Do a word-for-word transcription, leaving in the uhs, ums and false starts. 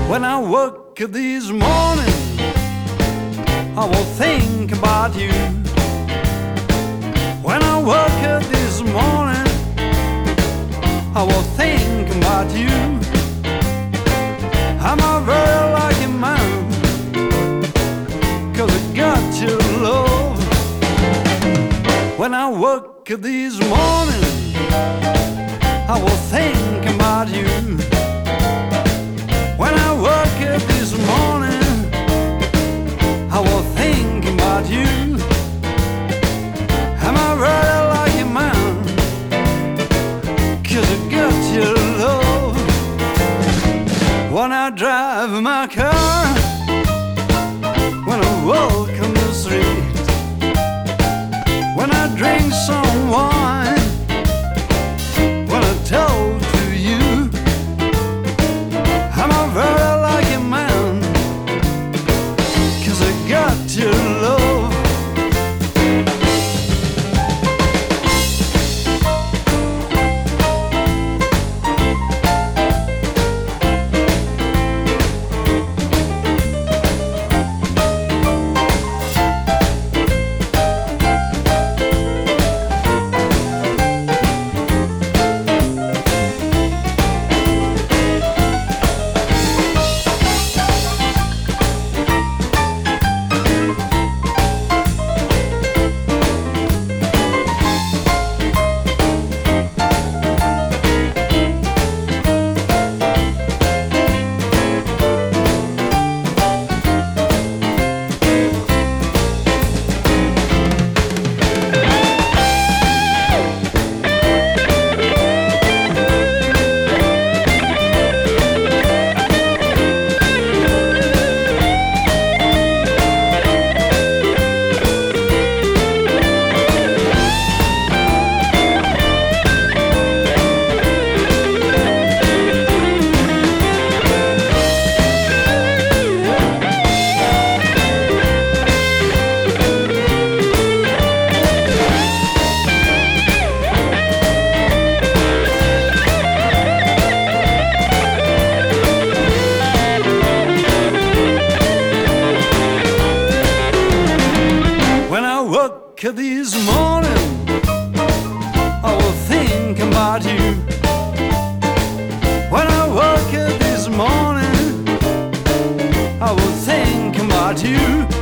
When I wake this morning, I will think about you. When I wake this morning, I will think about you. I'm a very lucky man, 'cause I got your love. When I wake this morning, I will think about you. When I wake up this morning, I will think about you. I'm a very lucky man, 'cause I got your love. When I drive my car, when I walk on the street, when I drink some wine, when I talk to you, I'm a very lucky man, 'cause I got your love. This morning, I will think about you. When I wake up this morning, I will think about you.